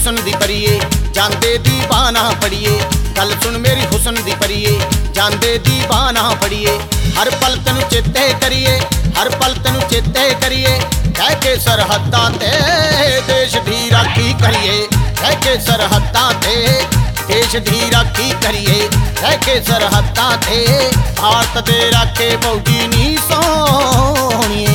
हुसन दी परिए जांदे दीवाना पड़िए। गल सुन मेरी हुसन दी परिए जांदे दीवाना पड़िए। हर पल तेनू चेते करिए हर पल तेनू चेते करिए। कह के सरहदां ते देश दी राखी करिए कह के सरहदां ते देश दी राखी करिए। कह के सरहदां ते भारत दे राखे फौजी नी सोहणिए।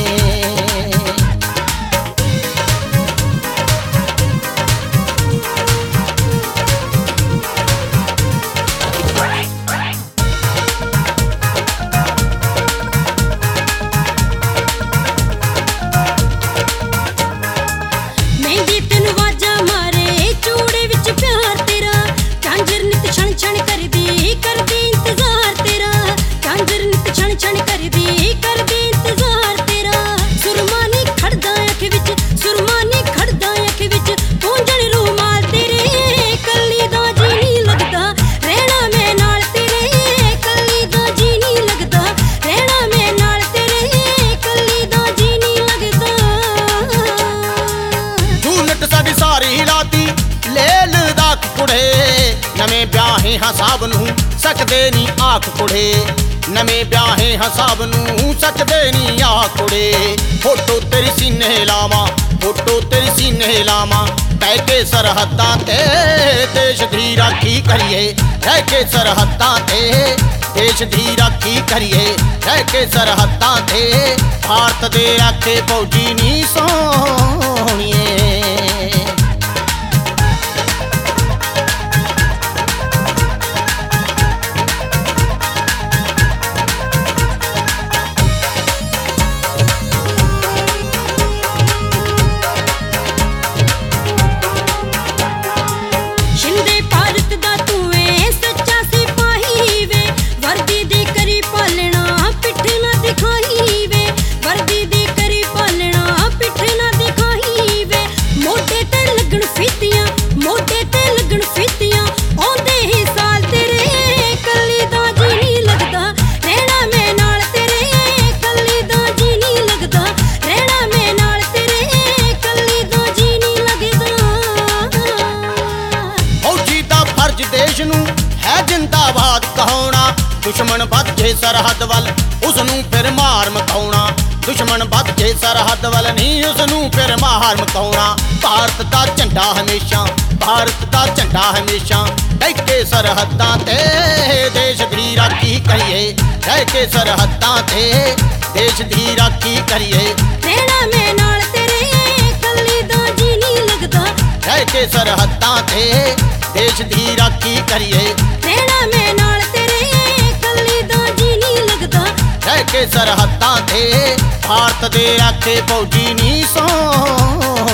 नवें ब्याहे हाँ साब नूं सकदे नी आख कुड़े। नवें ब्याहे हाँ साब नूं सकदे नी आख कुड़े। फोटो तेरी सीने लावां फोटो तेरी सीने लावां। कह के सरहदां ते देश दी राखी करिए कह के सरहदां ते देश दी राखी करिए। कह के सरहदां ते भारत दे राखे फौजी नी सोहणिए। जिंदाबाद कहाउणा दुश्मन वध जे सरहद वल उसनू फिर मार मकाउणा। दुश्मन वध जे सरहद वल नहीं उसनू फिर मार मकाउणा। भारत दा झंडा हमेशा भारत दा झंडा हमेशा। कह के सरहदां ते देश दी राखी करिए कह के सरहदां ते देश दी राखी करिए। रहना मैं नाल तेरे कल्ली दा जी नहीं लगदा। कह के सरहदां ते देश दी राखी करिए। रहना मैं नाल तेरे कल्ली दा जी नहीं लगदा। कह के सरहदां ते भारत दे राखे फौजी नी सोहणिए।